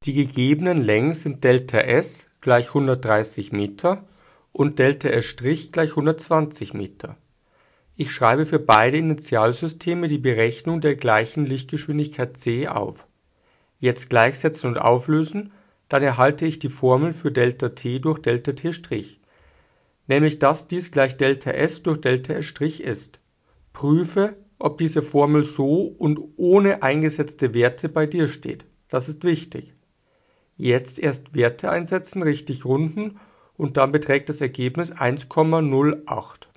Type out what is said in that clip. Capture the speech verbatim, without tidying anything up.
Die gegebenen Längen sind Δs gleich hundertdreißig Meter und Δs' gleich hundertzwanzig Meter. Ich schreibe für beide Inertialsysteme die Berechnung der gleichen Lichtgeschwindigkeit c auf. Jetzt gleichsetzen und auflösen, dann erhalte ich die Formel für Δt durch Δt', nämlich dass dies gleich Δs durch Δs' ist. Prüfe, ob diese Formel so und ohne eingesetzte Werte bei dir steht. Das ist wichtig. Jetzt erst Werte einsetzen, richtig runden und dann beträgt das Ergebnis eins Komma null acht.